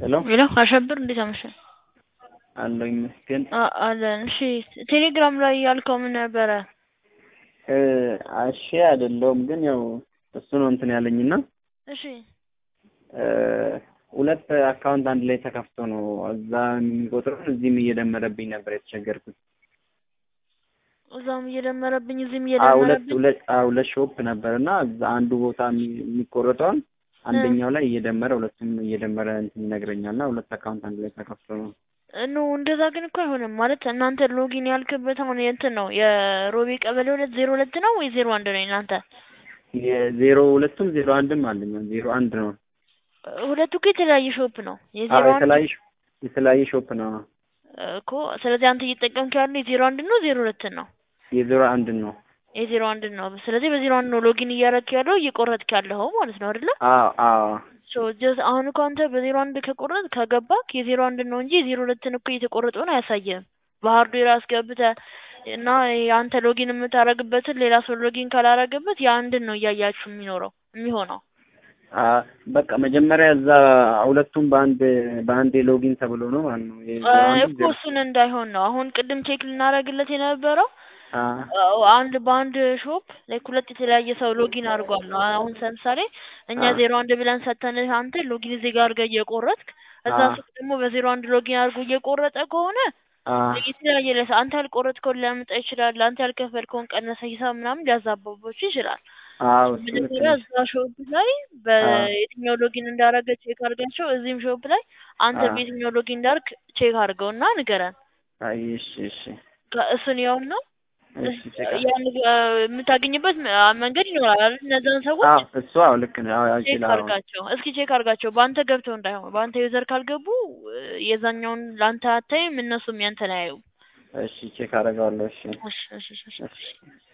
ሄሎ ሄሎ አሸብር እንዴት አመሸ? አለሁ ይመስገን። አለን። እሺ ቴሌግራም ላይ ያልከው ምን ነበረ? እሺ አይደለሁም ግን ያው እሱ ነው እንትን ያለኝና እሺ ሁለት አካውንት አንድ ላይ ተከፍቶ ነው እዛ የሚቆጥረው እዚህም እየደመረብኝ ነበር የተቸገርኩት። እዛም እየደመረብኝ እዚህም ሁለት እየደመረብኝ ሁለት ሁለት ሾፕ ነበርና እዛ አንዱ ቦታ የሚቆረጠውን አንደኛው ላይ እየደመረ ሁለቱም እየደመረ እንትን ይነግረኛልና ሁለት አካውንት አንድ ላይ ተከፍቶ ነው። እንደዛ ግን እኮ አይሆንም ማለት እናንተ ሎጊን ያልክበት አሁን እንትን ነው የሮቤ ቀበሌ 202 ነው ወይ 01 ነው እናንተ? የዜሮ ሁለቱም 01ም አለኝ 01 ነው። ሁለቱ እኮ የተለያየ ሾፕ ነው። የ01 የተለያየ ሾፕ ነው እኮ ስለዚህ አንተ እየተጠቀምክ ያለው የ01 ነው 02 ነው? የ01 ነው። የ01 ነው። ስለዚህ በ01 ነው ሎጊን እያረክ ያለው እየቆረጥክ ያለው ማለት ነው አይደለ? አዎ ጀስት አሁን እኮ አንተ በ01 ከቆረጥ ከገባክ የ01 ነው እንጂ የ02ን እኮ እየተቆረጠውን አያሳየህም። በሃርድዌር አስገብተህ እና አንተ ሎጊን የምታረግበትን ሌላ ሰው ሎጊን ካላረገበት የአንድን ነው እያያችሁ የሚሆነው። በቃ መጀመሪያ እዛ ሁለቱም በአንድ ሎጊን ተብሎ ነው ማለት ነው። እኮ እሱን እንዳይሆን ነው አሁን ቅድም ቼክ ልናረግለት የነበረው። በአንድ ሾፕ ላይክ ሁለት የተለያየ ሰው ሎጊን አድርጓል ነው። አሁን ለምሳሌ እኛ 01 ብለን ሰተንህ አንተ ሎጊን እዚህ ጋር አድርገህ እየቆረጥክ እዛ ሱቅ ደግሞ በ01 ሎጊን አድርጎ እየቆረጠ ከሆነ የተለያየ ለሰ አንተ ያልቆረጥከውን ሊያመጣ ይችላል። አንተ ያልከፈልከውን ቀነሰ ሂሳብ ምናምን ሊያዛባባችሁ ይችላል። መጀመሪያ እዛ ሾፕ ላይ በየትኛው ሎጊን እንዳረገ ቼክ አድርጋቸው። እዚህም ሾፕ ላይ አንተ በየትኛው ሎጊን እንዳርክ ቼክ አድርገውና ንገረን። እሺ እሱን ያው ነው ያን የምታገኝበት መንገድ ይኖራል አይደል? እነዛን ሰዎች እሱ ልክ ነው ቼክ አድርጋቸው። እስኪ ቼክ አድርጋቸው በአንተ ገብተው እንዳይሆን በአንተ ዩዘር ካልገቡ የዛኛውን ላንተ አታይም እነሱም ያንተን አያዩም። እሺ ቼክ አደርጋለሁ። እሺ